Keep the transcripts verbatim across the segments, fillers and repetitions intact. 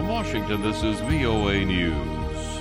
From Washington, this is V O A News.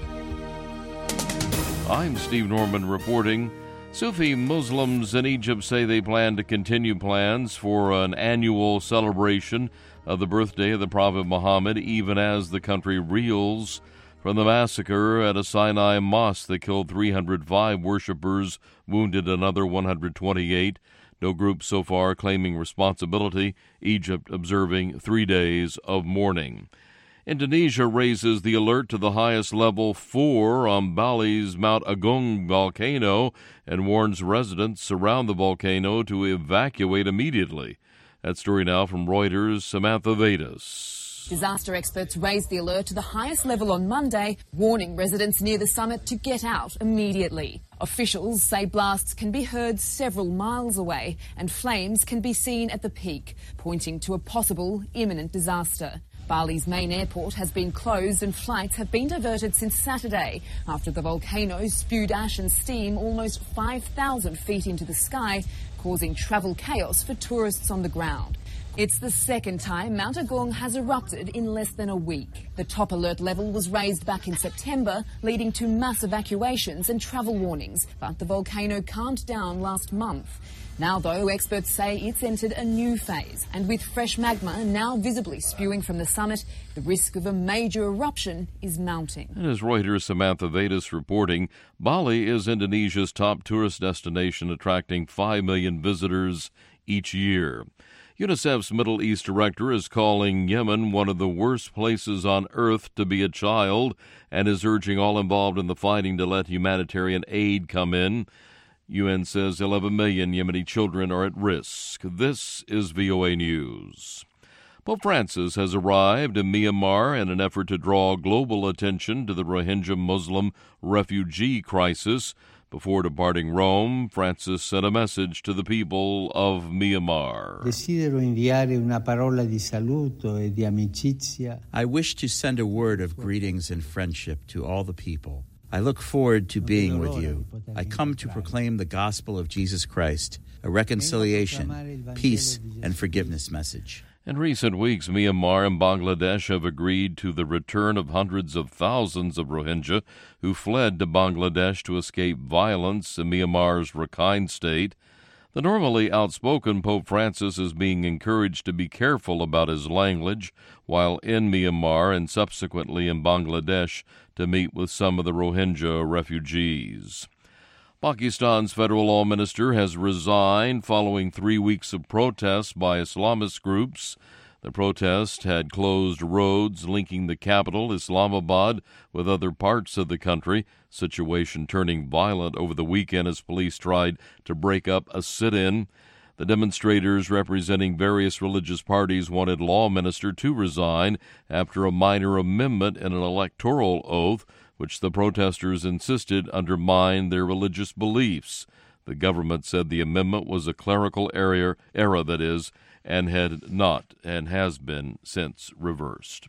I'm Steve Norman reporting. Sufi Muslims in Egypt say they plan to continue plans for an annual celebration of the birthday of the Prophet Muhammad, even as the country reels from the massacre at a Sinai mosque that killed three hundred five worshippers, wounded another one hundred twenty-eight. No group so far claiming responsibility. Egypt observing three days of mourning. Indonesia raises the alert to the highest level four on Bali's Mount Agung volcano and warns residents around the volcano to evacuate immediately. That story now from Reuters' Samantha Vedas. Disaster experts raised the alert to the highest level on Monday, warning residents near the summit to get out immediately. Officials say blasts can be heard several miles away and flames can be seen at the peak, pointing to a possible imminent disaster. Bali's main airport has been closed and flights have been diverted since Saturday after the volcano spewed ash and steam almost five thousand feet into the sky, causing travel chaos for tourists on the ground. It's the second time Mount Agung has erupted in less than a week. The top alert level was raised back in September, leading to mass evacuations and travel warnings, but the volcano calmed down last month. Now, though, experts say it's entered a new phase, and with fresh magma now visibly spewing from the summit, the risk of a major eruption is mounting. And as Reuters' Samantha Vedas reporting, Bali is Indonesia's top tourist destination, attracting five million visitors each year. UNICEF's Middle East director is calling Yemen one of the worst places on earth to be a child and is urging all involved in the fighting to let humanitarian aid come in. U N says eleven million Yemeni children are at risk. This is V O A News. Pope Francis has arrived in Myanmar in an effort to draw global attention to the Rohingya Muslim refugee crisis. Before departing Rome, Francis sent a message to the people of Myanmar. Desidero inviare una parola di saluto e di amicizia. I wish to send a word of greetings and friendship to all the people. I look forward to being with you. I come to proclaim the gospel of Jesus Christ, a reconciliation, peace, and forgiveness message. In recent weeks, Myanmar and Bangladesh have agreed to the return of hundreds of thousands of Rohingya who fled to Bangladesh to escape violence in Myanmar's Rakhine state. The normally outspoken Pope Francis is being encouraged to be careful about his language while in Myanmar and subsequently in Bangladesh to meet with some of the Rohingya refugees. Pakistan's federal law minister has resigned following three weeks of protests by Islamist groups. The protest had closed roads linking the capital, Islamabad, with other parts of the country, situation turning violent over the weekend as police tried to break up a sit-in. The demonstrators representing various religious parties wanted law minister to resign after a minor amendment in an electoral oath, which the protesters insisted undermined their religious beliefs. The government said the amendment was a clerical error, error that is, and had not and has been since reversed.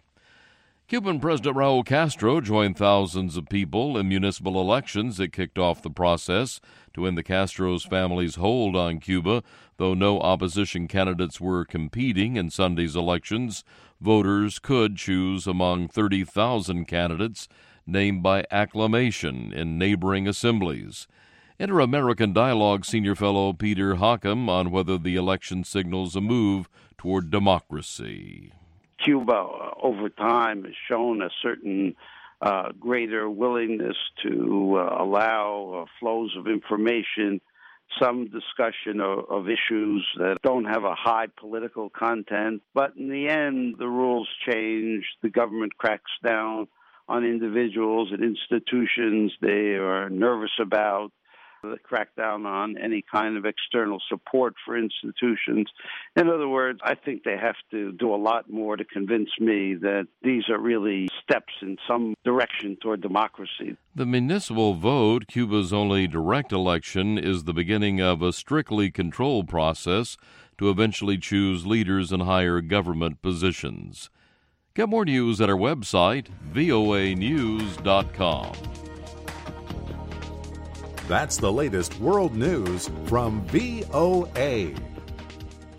Cuban President Raul Castro joined thousands of people in municipal elections that kicked off the process to end the Castro's family's hold on Cuba. Though no opposition candidates were competing in Sunday's elections, voters could choose among thirty thousand candidates named by acclamation in neighboring assemblies. Inter-American Dialogue senior fellow Peter Hockham on whether the election signals a move toward democracy. Cuba, over time, has shown a certain uh, greater willingness to uh, allow uh, flows of information, some discussion of, of issues that don't have a high political content. But in the end, the rules change. The government cracks down on individuals and institutions they are nervous about. They crack down on any kind of external support for institutions. In other words, I think they have to do a lot more to convince me that these are really steps in some direction toward democracy. The municipal vote, Cuba's only direct election, is the beginning of a strictly controlled process to eventually choose leaders in higher government positions. Get more news at our website, V O A news dot com. That's the latest world news from V O A.